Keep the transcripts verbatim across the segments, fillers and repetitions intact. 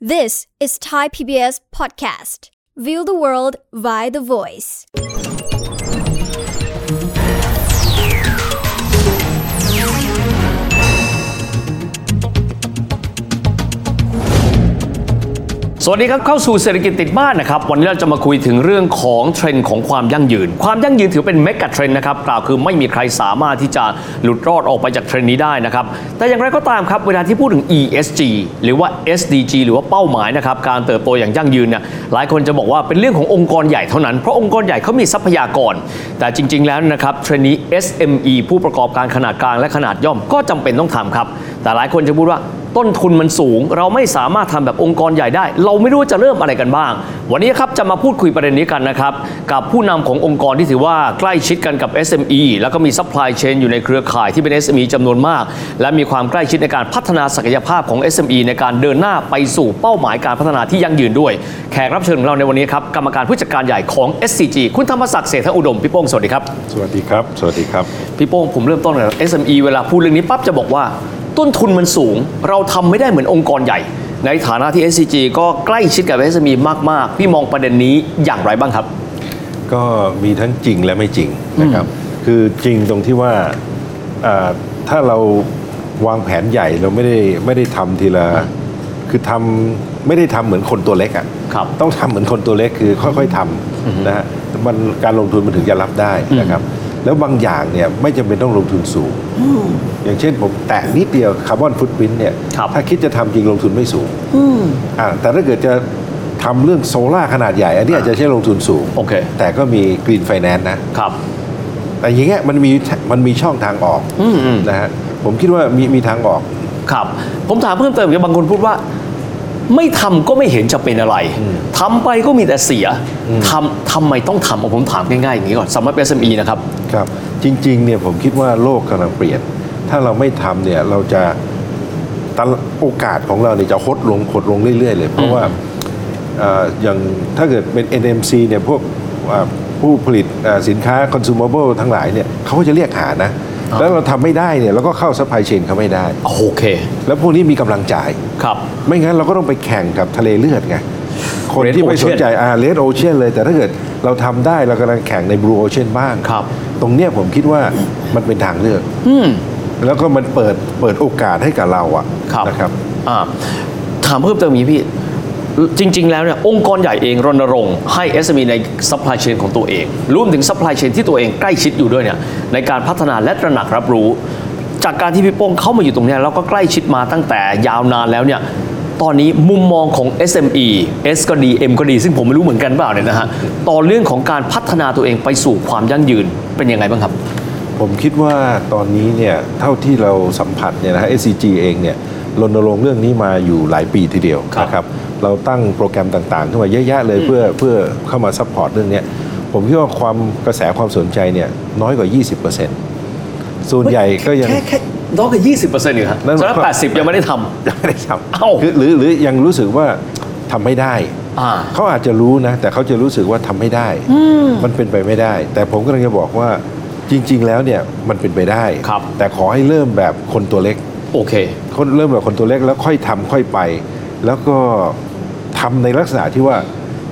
This is Thai พี บี เอส podcast. View the world via the voice. สวัสดีครับเข้าสู่เศรษฐกิจติดบ้านนะครับวันนี้เราจะมาคุยถึงเรื่องของเทรนด์ของความยั่งยืนความยั่งยืนถือเป็นเมกะเทรนด์นะครับกล่าวคือไม่มีใครสามารถที่จะหลุดรอดออกไปจากเทรนด์นี้ได้นะครับแต่อย่างไรก็ตามครับเวลาที่พูดถึง อี เอส จี หรือว่า เอส ดี จี หรือว่าเป้าหมายนะครับการเติบโตอย่างยั่งยืนเนี่ยหลายคนจะบอกว่าเป็นเรื่องขององค์กรใหญ่เท่านั้นเพราะองค์กรใหญ่เขามีทรัพยากรแต่จริงๆแล้วนะครับเทรนด์นี้ เอส เอ็ม อี ผู้ประกอบการขนาดกลางและขนาดย่อมก็จำเป็นต้องทำครับแต่หลายคนจะพูดว่าต้นทุนมันสูงเราไม่สามารถทำแบบองค์กรใหญ่ได้เราไม่รู้จะเริ่มอะไรกันบ้างวันนี้ครับจะมาพูดคุยประเด็นนี้กันนะครับกับผู้นำขององค์กรที่ถือว่าใกล้ชิดกันกับ เอส เอ็ม อี แล้วก็มีซัพพลายเชนอยู่ในเครือข่ายที่เป็น เอส เอ็ม อี จำนวนมากและมีความใกล้ชิดในการพัฒนาศักยภาพของ เอส เอ็ม อี ในการเดินหน้าไปสู่เป้าหมายการพัฒนาที่ยั่งยืนด้วยแขกรับเชิญของเราในวันนี้ครับกรรมการผู้จัดการใหญ่ของ เอส ซี จี คุณธรรมศักดิ์เศรษฐอุดมพี่โป้งสวัสดีครับสวัสดีครับสวัสดีครับพี่โป้งผมเริ่มต้นเลย เอส เอ็ม อี เวลาพูดเรื่องนี้ปั๊บจะบอกว่าต้นทุนมันสูงเราทำไม่ได้เหมือนองค์กรใหญ่ในฐานะที่ เอส ซี จี ก็ใกล้ชิดกับ เอส เอ็ม อี มากๆพี่มองประเด็นนี้อย่างไรบ้างครับก็มีทั้งจริงและไม่จริงนะครับคือจริงตรงที่ว่าถ้าเราวางแผนใหญ่เราไม่ได้ไม่ได้ทำทีละคือทำไม่ได้ทำเหมือนคนตัวเล็กอ่ะต้องทำเหมือนคนตัวเล็กคือค่อยๆทำนะฮะมันการลงทุนมันถึงจะรับได้นะครับแล้วบางอย่างเนี่ยไม่จำเป็นต้องลงทุนสูงอย่างเช่นผมแตะนิดเดียวคาร์บอนฟุตพริ้นท์เนี่ยถ้าคิดจะทำจริงลงทุนไม่สูงอ่าแต่ถ้าเกิดจะทำเรื่องโซล่าขนาดใหญ่อันนี้อาจจะใช้ลงทุนสูงแต่ก็มีกรีนไฟแนนซ์นะครับแต่อย่างเงี้ยมันมีมันมีช่องทางออกนะฮะผมคิดว่ามีมีทางออกครับผมถามเพิ่มเติมบางคนพูดว่าไม่ทำก็ไม่เห็นจะเป็นอะไรทำไปก็มีแต่เสียทำทำไมต้องทำผมถามง่ายๆอย่างนี้ก่อนสำหรับ เอส เอ็ม อี นะครับครับจริงๆเนี่ยผมคิดว่าโลกกำลังเปลี่ยนถ้าเราไม่ทำเนี่ยเราจะโอกาสของเราเนี่ยจะหดลงหดลงเรื่อยๆเลยเพราะว่าอย่างถ้าเกิดเป็น เอ็น เอ็ม ซี เนี่ยพวกผู้ผลิตสินค้า consumable ทั้งหลายเนี่ยเขาก็จะเรียกหานะแล้วเราทำไม่ได้เนี่ยเราก็เข้าซัพพลายเชนเขาไม่ได้โอเคแล้วพวกนี้มีกำลังจ่ายครับไม่งั้นเราก็ต้องไปแข่งกับทะเลเลือดไงคนที่ไม่สนใจอ่าเรดโอเชียนเลยแต่ถ้าเกิดเราทำได้เรากำลังแข่งในบลูโอเชียนบ้างครับตรงเนี้ยผมคิดว่ามันเป็นทางเลือกแล้วก็มันเปิดเปิดโอกาสให้กับเราอ่ะนะครับอ่าถามเพิ่มเติมนี้พี่จริงๆแล้วเนี่ยองค์กรใหญ่เองรณรงค์ให้ เอส เอ็ม อี ในซัพพลายเชนของตัวเองรวมถึงซัพพลายเชนที่ตัวเองใกล้ชิดอยู่ด้วยเนี่ยในการพัฒนาและตระหนักรับรู้จากการที่พี่โป้งเข้ามาอยู่ตรงนี้แล้วก็ใกล้ชิดมาตั้งแต่ยาวนานแล้วเนี่ยตอนนี้มุมมองของ เอส เอ็ม อี S ก็ดี M ก็ดีซึ่งผมไม่รู้เหมือนกันเปล่าเนี่ยนะฮะต่อเรื่องของการพัฒนาตัวเองไปสู่ความยั่งยืนเป็นยังไงบ้างครับผมคิดว่าตอนนี้เนี่ยเท่าที่เราสัมผัสเนี่ยนะฮะ เอส ซี จี เองเนี่ยรณรงค์เรื่องนี้มาอยู่หลายปีทีเดียวนะครับเราตั้งโปรแกรมต่างๆขึ้นมาเยอะแยะเลยเพื่อเพื่อเข้ามาซัพพอร์ตเรื่องนี้ผมคิดว่าความกระแสความสนใจเนี่ยน้อยกว่า ยี่สิบเปอร์เซ็นต์ ส่วนใหญ่ก็ยังแค่แค่น้อยกว่า ยี่สิบเปอร์เซ็นต์ อยู่ครับส่วนแปดสิบยังไม่ได้ทำยังไม่ได้ทำหรือหรือยังรู้สึกว่าทำไม่ได้เขาอาจจะรู้นะแต่เขาจะรู้สึกว่าทำไม่ได้มันเป็นไปไม่ได้แต่ผมกำลังจะบอกว่าจริงๆแล้วเนี่ยมันเป็นไปได้แต่ขอให้เริ่มแบบคนตัวเล็กโอเคคนเริ่มแบบคนตัวเล็กแล้วค่อยทำค่อยไปแล้วก็ทำในลักษณะที่ว่า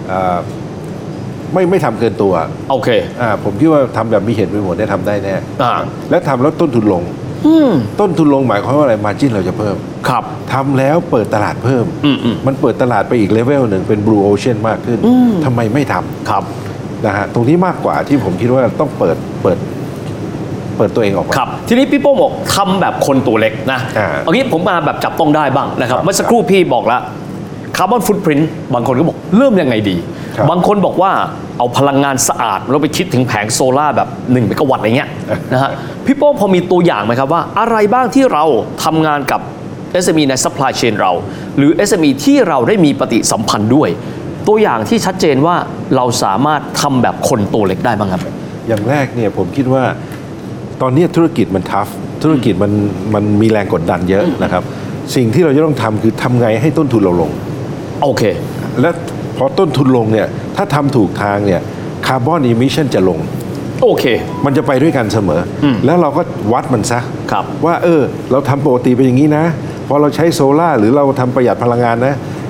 ไม่ไม่ทำเกินตัวโอเคอ่าผมคิดว่าทำแบบมีเหตุมีผลได้ทำได้แน่และทำแล้วต้นทุนลงต้นทุนลงหมายความว่าอะไรมาร์จิ้นเราจะเพิ่มครับทำแล้วเปิดตลาดเพิ่มมันเปิดตลาดไปอีกเลเวลหนึ่งเป็นบลูโอเชียนมากขึ้นทำไมไม่ทำครับนะฮะตรงนี้มากกว่าที่ผมคิดว่าต้องเปิดเปิดเปิดตัวเองออกมาครับทีนี้พี่โป้งบอกทำแบบคนตัวเล็กนะเอางี้ผมมาแบบจับต้องได้บ้างนะครับเมื่อสักครู่พี่บอกแล้วคาร์บอนฟุตพริ้นท์บางคนก็บอกเริ่มยังไงดีบางคนบอกว่าเอาพลังงานสะอาดเราไปคิดถึงแผงโซล่าแบบหนึ่งเมกะวัตต์อะไรเงี้ยนะฮะพี่โป้งพอมีตัวอย่างไหมครับว่าอะไรบ้างที่เราทำงานกับ เอส เอ็ม อี ในซัพพลายเชนเราหรือ เอส เอ็ม อี ที่เราได้มีปฏิสัมพันธ์ด้วยตัวอย่างที่ชัดเจนว่าเราสามารถทำแบบคนตัวเล็กได้บ้างครับอย่างแรกเนี่ยผมคิดว่าตอนนี้ธุรกิจมันทัฟธุรกิจมันมันมีแรงกดดันเยอะนะครับสิ่งที่เราจะต้องทำคือทำไงให้ต้นทุนเราลงโอเคและพอต้นทุนลงเนี่ยถ้าทำถูกทางเนี่ยคาร์บอนอิมิชันจะลงโอเคมันจะไปด้วยกันเสมอแล้วเราก็วัดมันซะว่าเออเราทำปกติเป็นอย่างนี้นะพอเราใช้โซล่าหรือเราทำประหยัดพลังงานนะค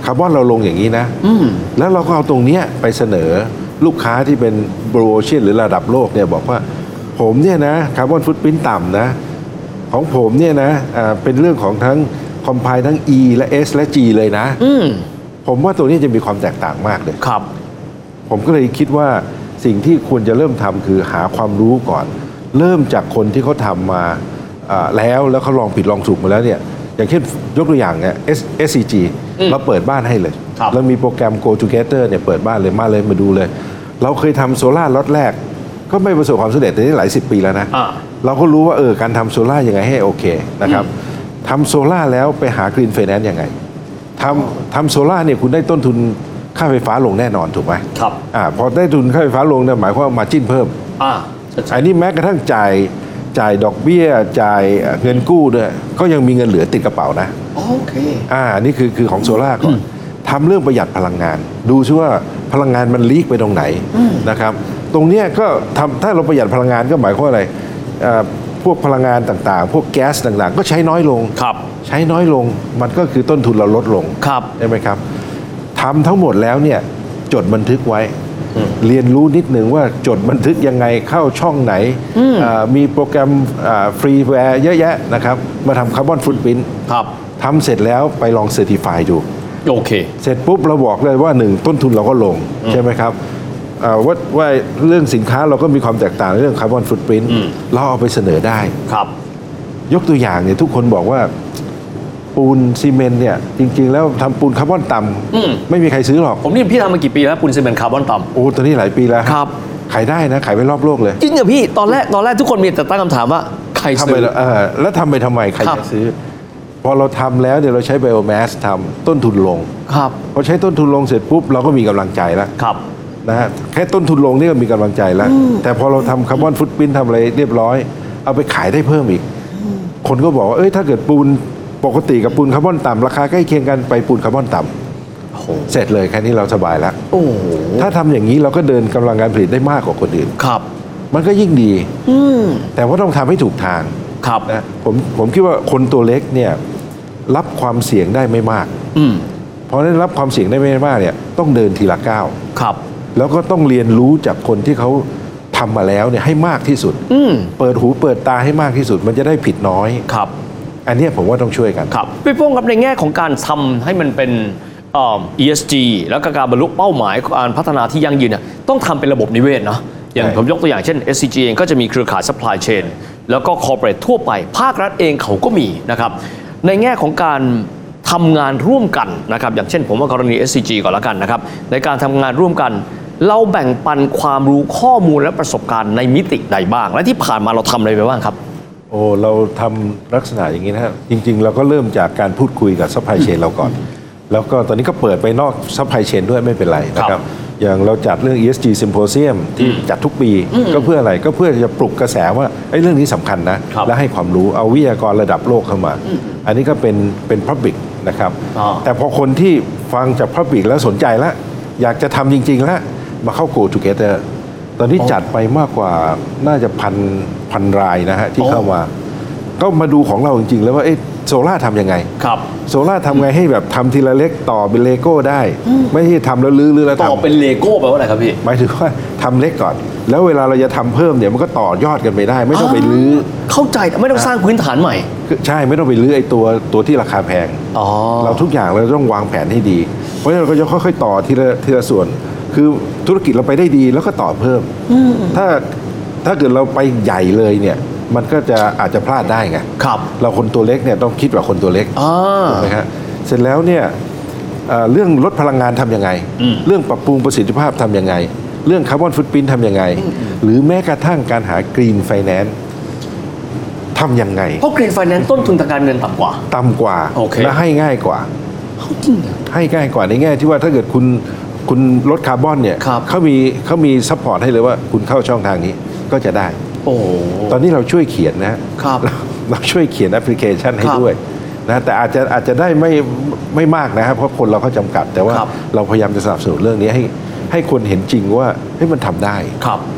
คาร์บอนเราลงอย่างนี้นะแล้วเราก็เอาตรงเนี้ยไปเสนอลูกค้าที่เป็นบลูโอเชียนหรือระดับโลกเนี่ยบอกว่าผมเนี่ยนะคาร์บอนฟุตพริ้นท์ต่ำนะของผมเนี่ยนะอ่าเป็นเรื่องของทั้งคอมไพล์ทั้ง E และ S และ G เลยนะผมว่าตัวนี้จะมีความแตกต่างมากเลยครับผมก็เลยคิดว่าสิ่งที่ควรจะเริ่มทำคือหาความรู้ก่อนเริ่มจากคนที่เขาทำมาแล้วแล้วเขาลองผิดลองถูกมาแล้วเนี่ยอย่างเช่นยกตัวอย่างเนี่ย เอส ซี จี เราเปิดบ้านให้เลยเรามีโปรแกรม Go Together เนี่ยเปิดบ้านเลยมาเลยมาดูเลยเราเคยทำโซล่าล็อตแรกก็ไม่ประสบความสำเร็จแต่นี่หลายสิบปีแล้วนะเราก็รู้ว่าเออการทำโซล่ายังไงให้โอเคนะครับทำโซล่าแล้วไปหากรีนไฟแนนซ์ยังไงทำทำโซล่าเนี่ยคุณได้ต้นทุนค่าไฟฟ้าลงแน่นอนถูกไหมครับอ่าพอได้ทุนค่าไฟฟ้าลงเนี่ยหมายความว่ามาจิ้นเพิ่มอ่าอันนี้แม้กระทั่งจ่ายจ่ายดอกเบี้ยจ่ายเงินกู้ด้วยก็ยังมีเงินเหลือติดกระเป๋านะโอเคอ่านี่คือคือของโซล่าก่อนทำเรื่องประหยัดพลังงานดูซิว่าพลังงานมันลีกไปตรงไหนนะครับตรงเนี้ยก็ทำถ้าเราประหยัดพลังงานก็หมายความว่าอะไรพวกพลังงานต่างๆพวกแก๊สต่างๆก็ใช้น้อยลงครับใช้น้อยลงมันก็คือต้นทุนเราลดลงครับใช่ไหมครับทำทั้งหมดแล้วเนี่ยจดบันทึกไว้เรียนรู้นิดหนึ่งว่าจดบันทึกยังไงเข้าช่องไหนมีโปรแกรมฟรีแวร์เยอะแยะนะครับมาทำคาร์บอนฟุตพริ้นท์ทำเสร็จแล้วไปลองเซอร์ติฟายดูโอเคเสร็จปุ๊บเราบอกเลยว่าหนึ่งต้นทุนเราก็ลงใช่ไหมครับว่าว่าเรื่องสินค้าเราก็มีความแตกต่างเรื่องคาร์บอนฟุตพริ้นท์เราเอาไปเสนอได้ครับยกตัวอย่างเนี่ยทุกคนบอกว่าปูนซีเมนต์เนี่ยจริงๆแล้วทำปูนคาร์บอนต่ำไม่มีใครซื้อหรอกผมนี่พี่ทำมากี่ปีแล้วปูนซีเมนต์คาร์บอนต่ำโอ้ตอนนี้หลายปีแล้วครับขายได้นะขายไปรอบโลกเลยจริงเหรอพี่ตอนแรกตอนแรกทุกคนมีแต่ตั้งคำถามว่าใครซื้อแล้วทำไปทำไมใครจะซื้อพอเราทำแล้วเดี๋ยวเราใช้ไบโอแมสทำต้นทุนลงครับพอใช้ต้นทุนลงเสร็จปุ๊บเราก็มีกำลังใจแล้วครับนะฮะแค่ต้นทุนลงนี่ก็มีกำลังใจแล้วแต่พอเราทำคาร์บอนฟุตพริ้นท์ทำอะไรเรียบร้อยเอาไปขายได้เพิ่มอีกคนก็บอกว่าเอ้ยถ้าเกิดปูนปกติกับปูนคาร์บอนต่ำราคาใกล้เคียงกันไปปูนคาร์บอนต่ำเสร็จเลยแค่นี้เราสบายแล้วถ้าทำอย่างนี้เราก็เดินกำลังการผลิตได้มากกว่าคนอื่นครับมันก็ยิ่งดีแต่ว่าต้องทำให้ถูกทางครับนะผมผมคิดว่าคนตัวเล็กเนี่ยรับความเสี่ยงได้ไม่มากเพราะนั้นรับความเสี่ยงได้ไม่มากเนี่ยต้องเดินทีละก้าวครับแล้วก็ต้องเรียนรู้จากคนที่เขาทำมาแล้วเนี่ยให้มากที่สุดเปิดหูเปิดตาให้มากที่สุดมันจะได้ผิดน้อยครับอันนี้ผมว่าต้องช่วยกันครับพี่โป้งครับในแง่ของการทำให้มันเป็น อี เอส จี แล้วก็การบรรลุเป้าหมายการพัฒนาที่ยั่งยืนเนี่ยต้องทำเป็นระบบนิเวศนะอย่างผมยกตัวอย่างเช่น เอส ซี จี เองก็จะมีเครือข่าย supply chain แล้วก็ corporate ทั่วไปภาครัฐเองเขาก็มีนะครับในแง่ของการทำงานร่วมกันนะครับอย่างเช่นผมว่ากรณี เอส ซี จี ก่อนละกันนะครับในการทำงานร่วมกันเราแบ่งปันความรู้ข้อมูลและประสบการณ์ในมิติใดบ้างและที่ผ่านมาเราทำอะไรไปบ้างครับโอ้เราทำลักษณะอย่างนี้นะครับจริงๆเราก็เริ่มจากการพูดคุยกับซัพพลายเชนเราก่อนแล้วก็ตอนนี้ก็เปิดไปนอกซัพพลายเชนด้วยไม่เป็นไรนะครับอย่างเราจัดเรื่อง อี เอส จี Symposium ที่จัดทุกปีก็เพื่ออะไรก็เพื่อจะปลุกกระแสว่าไอ้เรื่องนี้สำคัญนะและให้ความรู้เอาวิทยากรระดับโลกเข้ามาอันนี้ก็เป็นเป็น Public นะครับแต่พอคนที่ฟังจาก Public แล้วสนใจแล้วอยากจะทำจริงๆแล้วมาเข้า Go Together ตอนนี้จัดไปมากกว่าน่าจะพันพันรายนะฮะที่เข้ามาก็มาดูของเราจริงๆแล้วว่าเอ๊ะโซล่าทำยังไงครับโซล่าทำไงให้แบบทำทีละเล็กต่อเป็นเลโก้ได้ไม่ใช่ทำแล้วลื้อๆแล้วต่อเป็นเลโก้แปลว่าอะไรครับพี่หมายถึงว่าทำเล็กก่อนแล้วเวลาเราจะทำเพิ่มเนี่ยมันก็ต่อยอดกันไปได้ไม่ต้องไปลื้อเข้าใจไม่ต้องสร้างพื้นฐานใหม่ใช่ไม่ต้องไปลื้อไอ้ตัวตัวที่ราคาแพงเราทุกอย่างเราต้องวางแผนให้ดีเพราะฉะนั้นเราก็จะค่อยๆต่อทีละทีละส่วนคือธุรกิจเราไปได้ดีแล้วก็ต่อเพิ่มถ้าถ้าเกิดเราไปใหญ่เลยเนี่ยมันก็จะอาจจะพลาดได้ไงครับเราคนตัวเล็กเนี่ยต้องคิดแบบคนตัวเล็กถูกไหมครับเสร็จแล้วเนี่ยเรื่องลดพลังงานทำยังไงเรื่องปรับปรุงประสิทธิภาพทำยังไงเรื่องคาร์บอนฟุตพริ้นท์ทำยังไงหรือแม้กระทั่งการหากรีนไฟแนนซ์ทำยังไงเพราะกรีนไฟแนนซ์ต้นทุนทางการเงินต่ำกว่าต่ำกว่า okay. และให้ง่ายกว่าให้ง่ายกว่าในแง่ที่ว่าถ้าเกิดคุณคุณลดคาร์บอนเนี่ยเขามีเขามีซัพพอร์ตให้เลยว่าคุณเข้าช่องทางนี้ก็จะได้โอ้ตอนนี้เราช่วยเขียนนะครับเราช่วยเขียนแอปพลิเคชันให้ด้วยนะแต่อาจจะอาจจะได้ไม่ไม่มากนะครับเพราะคนเราเขาจำกัดแต่ว่าเราพยายามจะสนับสนุนเรื่องนี้ให้ให้คนเห็นจริงว่าเฮ้ยมันทำได้ครับ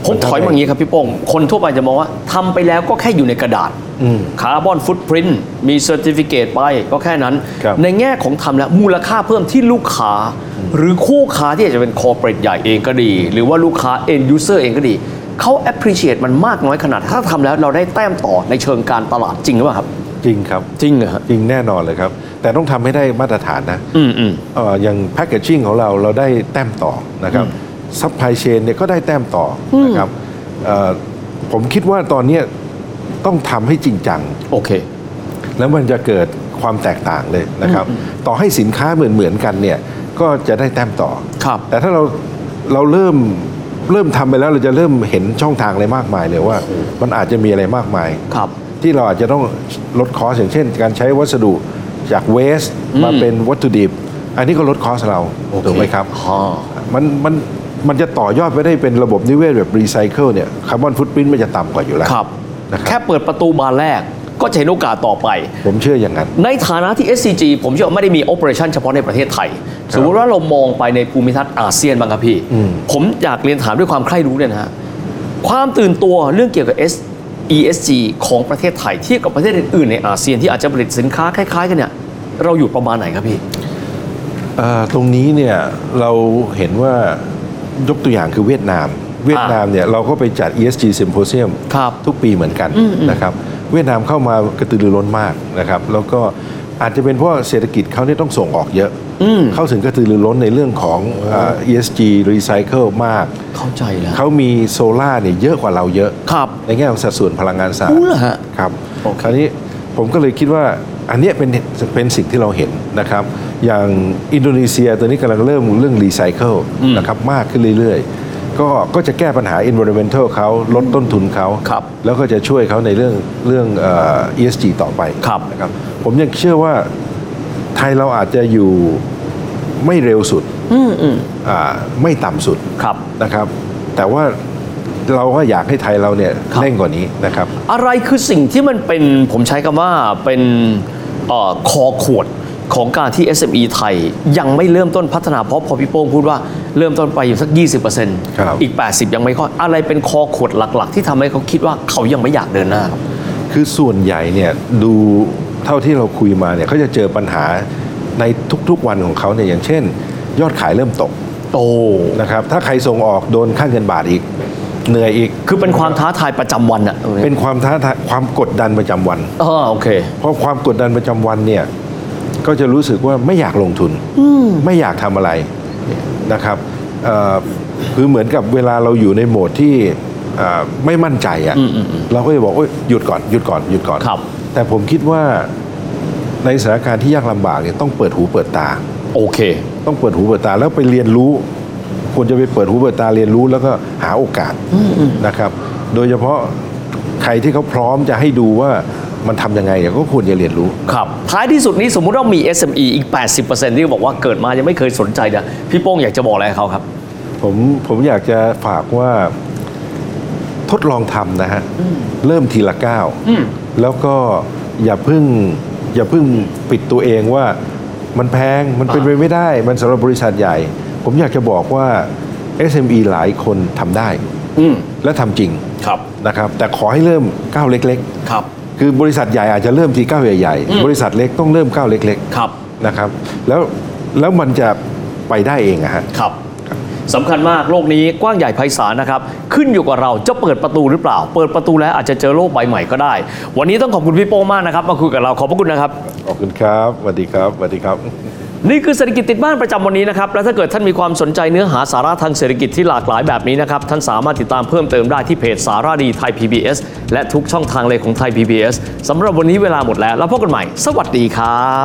ผมถอยมาอย่างนี้ครับพี่โป้งคนทั่วไปจะมองว่าทำไปแล้วก็แค่อยู่ในกระดาษคาร์บอนฟุตพริ้นท์มีเซอร์ติฟิเคตไปก็แค่นั้นในแง่ของทำแล้วมูลค่าเพิ่มที่ลูกค้าหรือคู่ค้าที่อาจจะเป็นคอร์ปอเรทใหญ่เองก็ดีหรือว่าลูกค้า end user เองก็ดีเขา appreciate มันมากน้อยขนาดถ้าทำแล้วเราได้แต้มต่อในเชิงการตลาดจริงหรือเปล่าครับจริงครับจริงเหรอจริงแน่นอนเลยครับแต่ต้องทำให้ได้มาตรฐานนะอืมอืมเอ่ออย่างแพคเกจจิ้งของเราเราได้แต้มต่อนะครับซัพพลายเชนเนี่ยก็ได้แต้มต่อนะครับเอ่อผมคิดว่าตอนนี้ต้องทำให้จริงจังโอเคแล้วมันจะเกิดความแตกต่างเลยนะครับต่อให้สินค้าเหมือนเหมือนกันเนี่ยก็จะได้แต้มต่อครับแต่ถ้าเราเราเริ่มเริ่มทำไปแล้วเราจะเริ่มเห็นช่องทางอะไรมากมายเลยว่ามันอาจจะมีอะไรมากมายครับที่เราอาจจะต้องลดคอสอย่างเช่นการใช้วัสดุจากเวสต์มาเป็นวัตถุดิบอันนี้ก็ลดคอสเราถูกไหมครับมันมันมันจะต่อยอดไปได้เป็นระบบนิเวศแบบรีไซเคิลเนี่ยคาร์บอนฟุตพริ้นท์มันจะต่ำกว่าอยู่แล้วครับแค่เปิดประตูบานแรกก็จะเห็นโอกาสต่อไปผมเชื่ออย่างนั้นในฐานะที่ เอส ซี จี ผมเชื่อไม่ได้มีโอเปอเรชั่นเฉพาะในประเทศไทยสมมติว่าเรามองไปในภูมิทัศน์อาเซียนบ้างครับพี่ผมอยากเรียนถามด้วยความใคร่รู้เนี่ยนะฮะความตื่นตัวเรื่องเกี่ยวกับ อี เอส จี ของประเทศไทยเทียบกับประเทศอื่นๆในอาเซียนที่อาจจะผลิตสินค้าคล้ายๆกันเนี่ยเราอยู่ประมาณไหนครับพี่ตรงนี้เนี่ยเราเห็นว่ายกตัวอย่างคือเวียดนามเวียดนามเนี่ยเราก็ไปจัด อี เอส จี Symposium ทุกปีเหมือนกันนะครับเวียดนามเข้ามากระตือรือร้นมากนะครับแล้วก็อาจจะเป็นเพราะเศรษฐกิจเขาเนี่ยต้องส่งออกเยอะเข้าถึงกระตือรือร้นในเรื่องของ อี เอส จี Recycle มากเข้าใจแล้วเขามีโซล่าเนี่ยเยอะกว่าเราเยอะในแง่ของสัดส่วนพลังงานสะอาดครับคราวนี้ผมก็เลยคิดว่าอันนี้เป็นเป็นสิ่งที่เราเห็นนะครับอย่างอินโดนีเซียตัวนี้กำลังเริ่มเรื่องรีไซเคิลนะครับมากขึ้นเรื่อยๆก็ก็จะแก้ปัญหา environmental เขาลดต้นทุนเขาแล้วก็จะช่วยเขาในเรื่องเรื่องเอ่อ อี เอส จี ต่อไปนะครับผมยังเชื่อว่าไทยเราอาจจะอยู่ไม่เร็วสุดอ่าไม่ต่ำสุดนะครับแต่ว่าเราก็อยากให้ไทยเราเนี่ยเร่งกว่านี้นะครับอะไรคือสิ่งที่มันเป็นผมใช้คำว่าเป็นคอขวดของการที่ เอส เอ็ม อี ไทยยังไม่เริ่มต้นพัฒนาเพราะพอพี่โป้งพูดว่าเริ่มต้นไปอยู่สัก ยี่สิบเปอร์เซ็นต์ อีก แปดสิบ ยังไม่ค่อยอะไรเป็นคอขวดหลักๆที่ทำให้เขาคิดว่าเขายังไม่อยากเดินหน้าคือส่วนใหญ่เนี่ยดูเท่าที่เราคุยมาเนี่ยเขาจะเจอปัญหาในทุกๆวันของเขาเนี่ยอย่างเช่นยอดขายเริ่มตกโตนะครับถ้าใครส่งออกโดนค่าเงินบาทอีกเหนื่อยอีกคือเป็นความท้าทายประจำวันอะเป็นความท้าทายความกดดันประจำวันอ๋อโอเคเพราะความกดดันประจำวันเนี่ยก็จะรู้สึกว่าไม่อยากลงทุนไม่อยากทำอะไรนะครับคือเหมือนกับเวลาเราอยู่ในโหมดที่ไม่มั่นใจอ่ะเราก็จะบอกหยุดก่อนหยุดก่อนหยุดก่อนแต่ผมคิดว่าในสถานการณ์ที่ยากลำบากเนี่ยต้องเปิดหูเปิดตาโอเคต้องเปิดหูเปิดตาแล้วไปเรียนรู้ควรจะไปเปิดหูเปิดตาเรียนรู้แล้วก็หาโอกาสนะครับโดยเฉพาะใครที่เขาพร้อมจะให้ดูว่ามันทำยังไงก็ควรจะเรียนรู้ครับท้ายที่สุดนี้สมมุติว่ามี เอส เอ็ม อี อีก แปดสิบเปอร์เซ็นต์ ที่บอกว่าเกิดมายังไม่เคยสนใจเนี่ยพี่โป้งอยากจะบอกอะไรเขาครับผมผมอยากจะฝากว่าทดลองทำนะฮะเริ่มทีละก้าวแล้วก็อย่าเพิ่งอย่าเพิ่งปิดตัวเองว่ามันแพงมันเป็นไปไม่ได้มันสำหรับบริษัทใหญ่ผมอยากจะบอกว่า เอส เอ็ม อี หลายคนทำได้และทำจริงนะครับแต่ขอให้เริ่มก้าวเล็กๆครับคือบริษัทใหญ่อาจจะเริ่มที่ก้าวใหญ่ๆบริษัทเล็กต้องเริ่มก้าวเล็กๆนะครับแล้วแล้วมันจะไปได้เองอะฮะครับสำคัญมากโลกนี้กว้างใหญ่ไพศาลนะครับขึ้นอยู่กับเราจะเปิดประตูหรือเปล่าเปิดประตูแล้วอาจจะเจอโลกใบใหม่ก็ได้วันนี้ต้องขอบคุณพี่โป้งมากนะครับมาคุยกับเราขอบพระคุณนะครับขอบคุณครับสวัสดีครับสวัสดีครับนี่คือเศรษฐกิจติดบ้านประจำวันนี้นะครับและถ้าเกิดท่านมีความสนใจเนื้อหาสาระทางเศรษฐกิจที่หลากหลายแบบนี้นะครับท่านสามารถติดตามเพิ่มเติมได้ที่เพจสาระดีไทย พี บี เอส และทุกช่องทางเลยของไทย พี บี เอส สำหรับวันนี้เวลาหมดแล้วแล้วพบกันใหม่สวัสดีครับ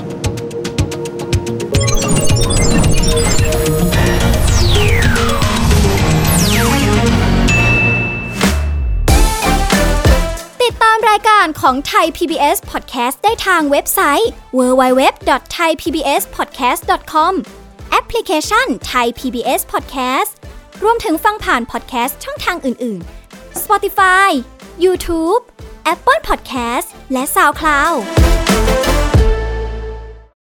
ติดตามรายการของไทย พี บี เอส Podcast ได้ทางเว็บไซต์ ดับเบิลยู ดับเบิลยู ดับเบิลยู ดอท ไทย พี บี เอส พอดแคสต์ ดอท คอม แอปพลิเคชัน Thai พี บี เอส Podcast รวมถึงฟังผ่าน podcast ช่องทางอื่นๆ Spotify YouTube Apple Podcast และ SoundCloud